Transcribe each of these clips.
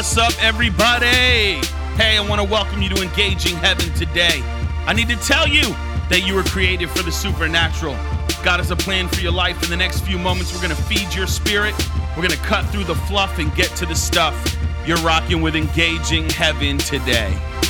What's up, everybody? Hey, I want to welcome you to Engaging Heaven today. I need to tell you that you were created for the supernatural. God has a plan for your life. In the next few moments, we're going to feed your spirit. We're going to cut through the fluff and get to the stuff. You're rocking with Engaging Heaven today.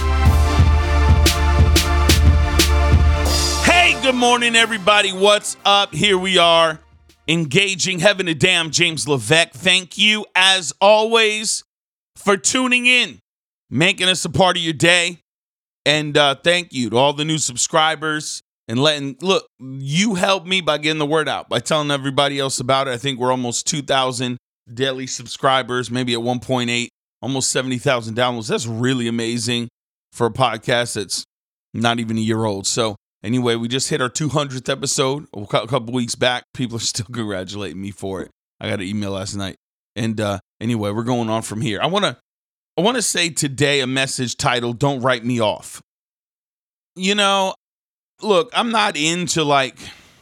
Hey, good morning, everybody. What's up? Here we are, Engaging Heaven today. I'm James Levesque. Thank you, as always, for tuning in, making us a part of your day. And thank you to all the new subscribers and look, you helped me by getting the word out, by telling everybody else about it. I think we're almost 2,000 daily subscribers, maybe at 1.8, almost 70,000 downloads. That's really amazing for a podcast that's not even a year old. So anyway, we just hit our 200th episode a couple weeks back. People are still congratulating me for it. I got an email last night. And anyway, we're going on from here. I want to say today a message titled, Don't Write Me Off. You know, look, I'm not into like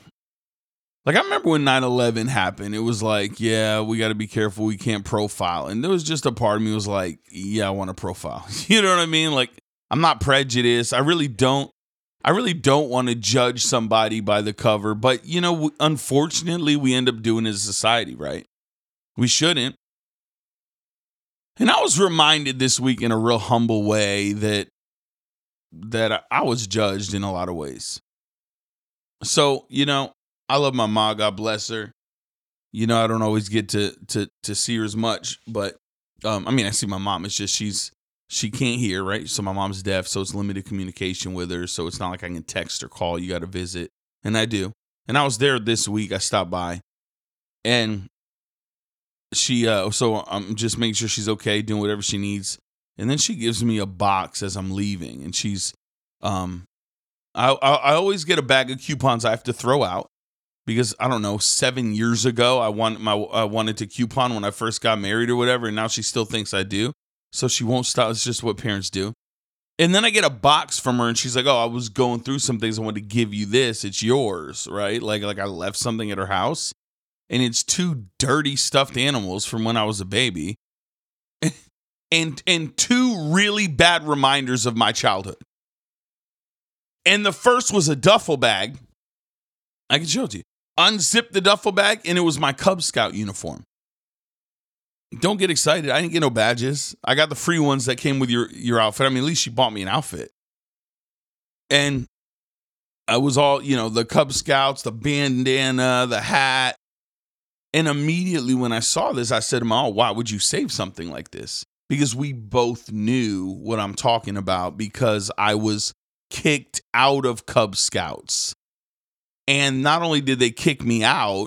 I remember when 9/11 happened, it was like, yeah, we got to be careful. We can't profile. And there was just a part of me was like, yeah, I want to profile. You know what I mean? Like, I'm not prejudiced. I really don't want to judge somebody by the cover. But, you know, unfortunately, we end up doing it as a society, right? We shouldn't. And I was reminded this week in a real humble way that I was judged in a lot of ways. So, you know, I love my mom, God bless her. You know, I don't always get to see her as much, but I see my mom. It's just she can't hear, right? So my mom's deaf, so it's limited communication with her. So it's not like I can text or call. You got to visit, and I do. And I was there this week. I stopped by, and she so I'm just making sure she's okay, doing whatever she needs. And then she gives me a box as I'm leaving, and she's I always get a bag of coupons I have to throw out because I don't know, 7 years ago I wanted to coupon when I first got married or whatever, and now she still thinks I do. So she won't stop. It's just what parents do. And then I get a box from her, and she's like, "Oh, I was going through some things. I wanted to give you this. It's yours, right?" Like I left something at her house. And it's 2 dirty stuffed animals from when I was a baby. and 2 really bad reminders of my childhood. And the first was a duffel bag. I can show it to you. Unzipped the duffel bag, and it was my Cub Scout uniform. Don't get excited. I didn't get no badges. I got the free ones that came with your outfit. I mean, at least she bought me an outfit. And I was all, you know, the Cub Scouts, the bandana, the hat. And immediately when I saw this, I said to Mom, why would you save something like this? Because we both knew what I'm talking about, because I was kicked out of Cub Scouts. And not only did they kick me out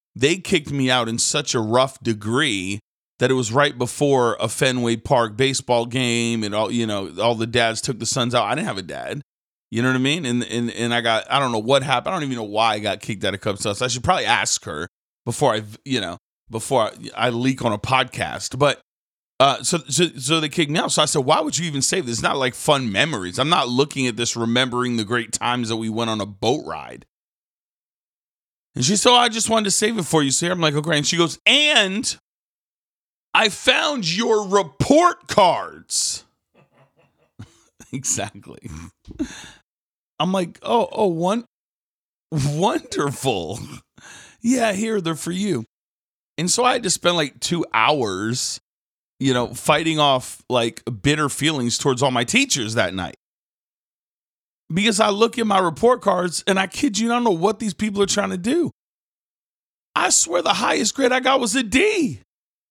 in such a rough degree that it was right before a Fenway Park baseball game, and all the dads took the sons out. I didn't have a dad. You know what I mean? And I don't know what happened. I don't even know why I got kicked out of Cub Scouts. I should probably ask her before I leak on a podcast. But so they kicked me out. So I said, why would you even save this? It's not like fun memories. I'm not looking at this remembering the great times that we went on a boat ride. And she said, I just wanted to save it for you. So here I'm like, okay. And she goes, and I found your report cards. Exactly. I'm like, wonderful. Yeah, here, they're for you. And so I had to spend like 2 hours, fighting off like bitter feelings towards all my teachers that night. Because I look at my report cards and I kid you, I don't know what these people are trying to do. I swear the highest grade I got was a D.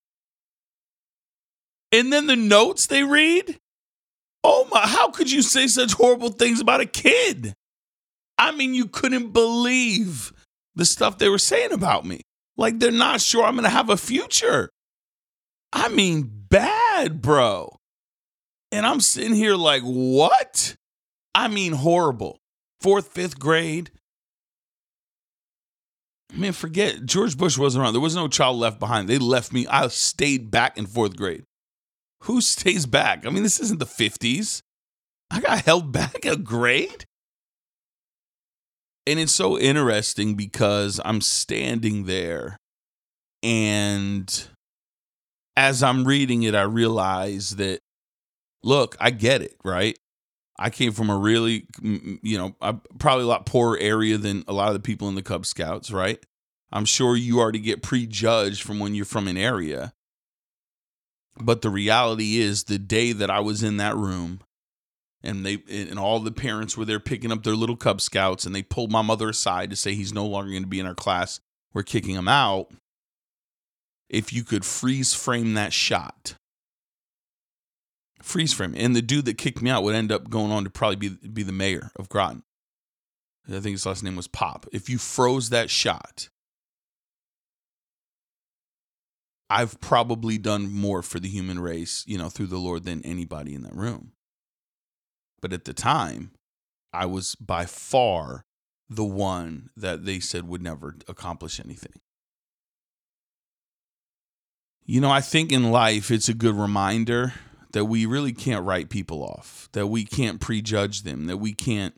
And then the notes they read, oh my, how could you say such horrible things about a kid? I mean, you couldn't believe the stuff they were saying about me. Like, they're not sure I'm going to have a future. I mean, bad, bro. And I'm sitting here like, what? I mean, horrible. 4th, 5th grade. I mean, forget, George Bush wasn't around. There was no child left behind. They left me. I stayed back in 4th grade. Who stays back? I mean, this isn't the 50s. I got held back a grade? And it's so interesting because I'm standing there, and as I'm reading it, I realize that, look, I get it, right? I came from a really, probably a lot poorer area than a lot of the people in the Cub Scouts, right? I'm sure you already get prejudged from when you're from an area. But the reality is, the day that I was in that room and all the parents were there picking up their little Cub Scouts, and they pulled my mother aside to say he's no longer going to be in our class, we're kicking him out. If you could freeze frame that shot, and the dude that kicked me out would end up going on to probably be the mayor of Groton. I think his last name was Pop. If you froze that shot, I've probably done more for the human race, through the Lord than anybody in that room. But at the time, I was by far the one that they said would never accomplish anything. I think in life, it's a good reminder that we really can't write people off, that we can't prejudge them, that we can't.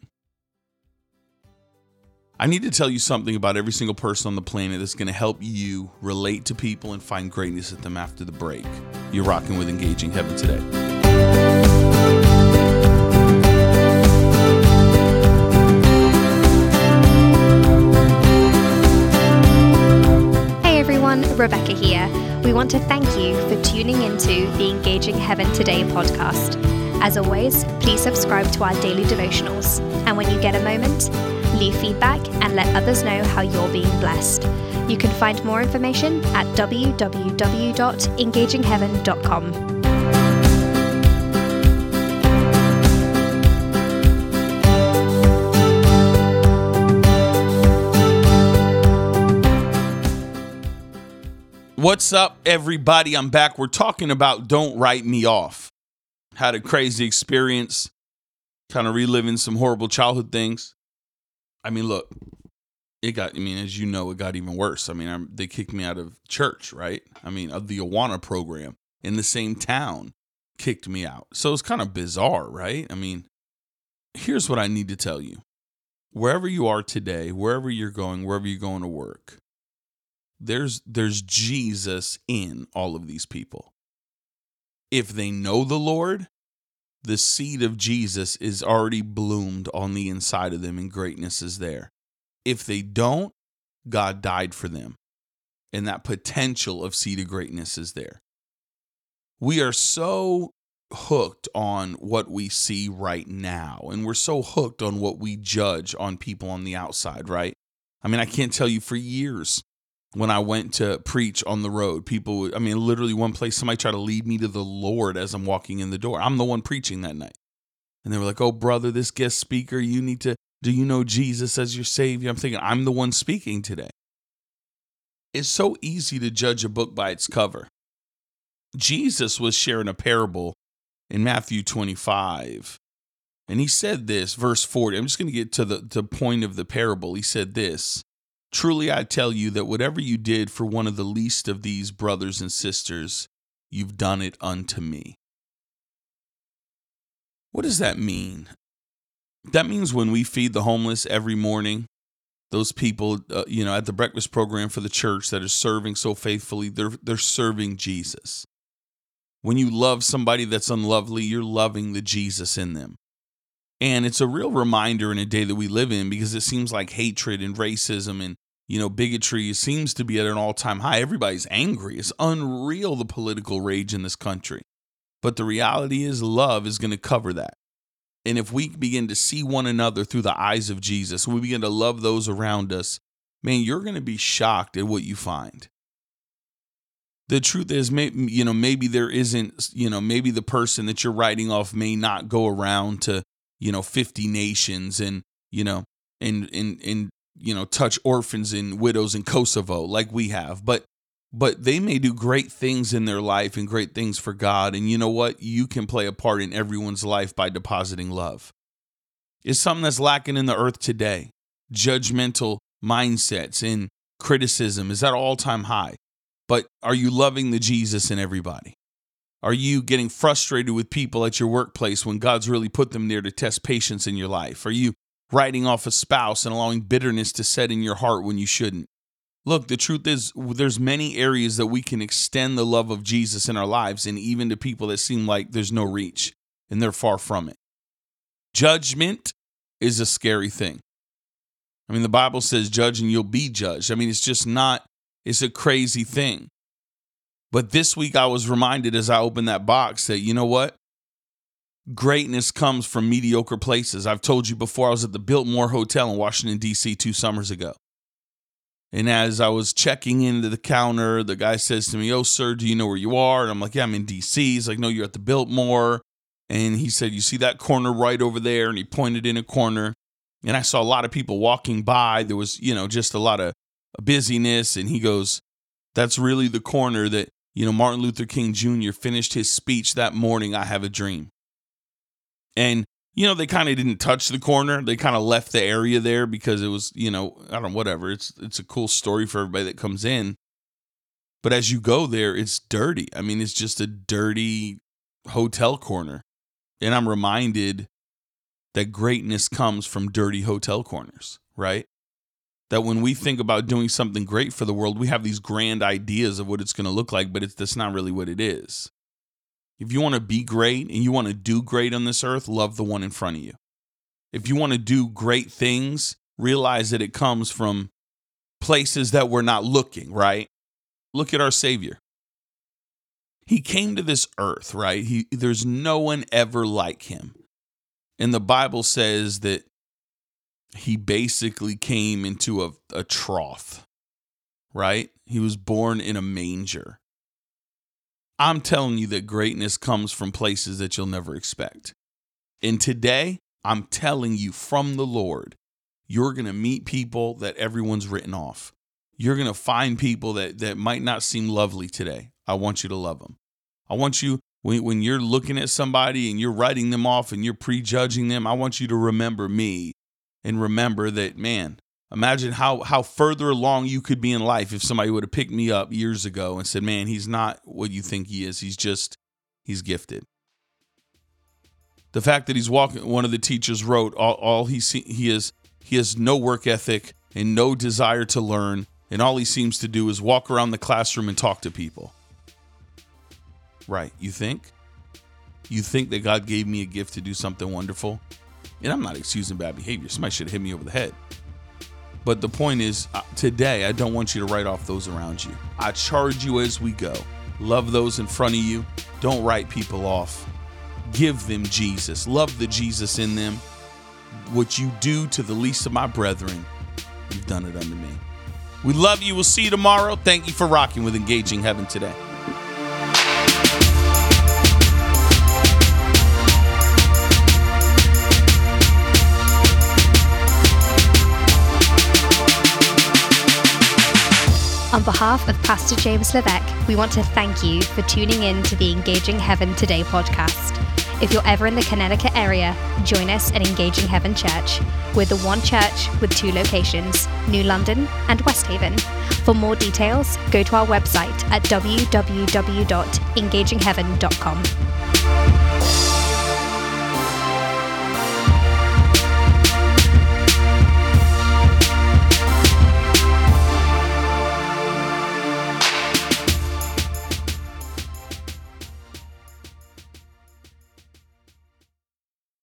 I need to tell you something about every single person on the planet that's going to help you relate to people and find greatness at them after the break. You're rocking with Engaging Heaven today. Hey everyone, Rebecca here. We want to thank you for tuning into the Engaging Heaven Today podcast. As always, please subscribe to our daily devotionals. And when you get a moment, leave feedback and let others know how you're being blessed. You can find more information at www.engagingheaven.com. What's up, everybody? I'm back. We're talking about Don't Write Me Off. Had a crazy experience, kind of reliving some horrible childhood things. I mean, look, as you know, it got even worse. They kicked me out of church, right? Of the Awana program in the same town, kicked me out. So it's kind of bizarre, right? Here's what I need to tell you. Wherever you are today, wherever you're going to work, there's Jesus in all of these people. If they know the Lord, the seed of Jesus is already bloomed on the inside of them and greatness is there. If they don't, God died for them. And that potential of seed of greatness is there. We are so hooked on what we see right now. And we're so hooked on what we judge on people on the outside, right? I can't tell you, for years, when I went to preach on the road, people would, literally one place, somebody tried to lead me to the Lord as I'm walking in the door. I'm the one preaching that night. And they were like, "Oh, brother, this guest speaker, do you know Jesus as your Savior?" I'm thinking, I'm the one speaking today. It's so easy to judge a book by its cover. Jesus was sharing a parable in Matthew 25. And he said this, verse 40. I'm just going to get to the point of the parable. He said this: "Truly I tell you that whatever you did for one of the least of these brothers and sisters, you've done it unto me." What does that mean? That means when we feed the homeless every morning, those people, at the breakfast program for the church that are serving so faithfully, they're serving Jesus. When you love somebody that's unlovely, you're loving the Jesus in them. And it's a real reminder in a day that we live in, because it seems like hatred and racism and bigotry seems to be at an all-time high. Everybody's angry. It's unreal, the political rage in this country. But the reality is, love is going to cover that. And if we begin to see one another through the eyes of Jesus, we begin to love those around us, man, you're going to be shocked at what you find. The truth is, maybe there isn't, maybe the person that you're writing off may not go around to, 50 nations and, touch orphans and widows in Kosovo like we have. But they may do great things in their life and great things for God. And you know what? You can play a part in everyone's life by depositing love. It's something that's lacking in the earth today. Judgmental mindsets and criticism is at all-time high. But are you loving the Jesus in everybody? Are you getting frustrated with people at your workplace when God's really put them there to test patience in your life? Are you writing off a spouse and allowing bitterness to set in your heart when you shouldn't? Look, the truth is there's many areas that we can extend the love of Jesus in our lives, and even to people that seem like there's no reach and they're far from it. Judgment is a scary thing. I mean, the Bible says judge and you'll be judged. I mean, it's a crazy thing. But this week I was reminded as I opened that box that, you know what? Greatness comes from mediocre places. I've told you before, I was at the Biltmore Hotel in Washington, D.C. 2 summers ago. And as I was checking into the counter, the guy says to me, "Oh, sir, do you know where you are?" And I'm like, "Yeah, I'm in D.C. He's like, "No, you're at the Biltmore." And he said, "You see that corner right over there?" And he pointed in a corner. And I saw a lot of people walking by. There was, just a lot of busyness. And he goes, "That's really the corner that, Martin Luther King Jr. finished his speech that morning, I Have a Dream." And they kind of didn't touch the corner. They kind of left the area there because it was, I don't know, whatever. It's a cool story for everybody that comes in. But as you go there, it's dirty. I mean, it's just a dirty hotel corner. And I'm reminded that greatness comes from dirty hotel corners, right? That when we think about doing something great for the world, we have these grand ideas of what it's going to look like, but that's not really what it is. If you want to be great and you want to do great on this earth, love the one in front of you. If you want to do great things, realize that it comes from places that we're not looking, right? Look at our Savior. He came to this earth, right? There's no one ever like him. And the Bible says that he basically came into a trough, right? He was born in a manger. I'm telling you that greatness comes from places that you'll never expect. And today, I'm telling you from the Lord, you're going to meet people that everyone's written off. You're going to find people that might not seem lovely today. I want you to love them. I want you, when you're looking at somebody and you're writing them off and you're prejudging them, I want you to remember me and remember that, man, imagine how further along you could be in life if somebody would have picked me up years ago and said, "Man, he's not what you think he is. He's gifted." The fact that he's walking, one of the teachers wrote, he has no work ethic and no desire to learn, and all he seems to do is walk around the classroom and talk to people. Right, you think? You think that God gave me a gift to do something wonderful? And I'm not excusing bad behavior. Somebody should have hit me over the head. But the point is, today, I don't want you to write off those around you. I charge you as we go. Love those in front of you. Don't write people off. Give them Jesus. Love the Jesus in them. What you do to the least of my brethren, you've done it unto me. We love you. We'll see you tomorrow. Thank you for rocking with Engaging Heaven today. On behalf of Pastor James Levesque, we want to thank you for tuning in to the Engaging Heaven Today podcast. If you're ever in the Connecticut area, join us at Engaging Heaven Church. We're the one church with 2 locations, New London and West Haven. For more details, go to our website at www.engagingheaven.com.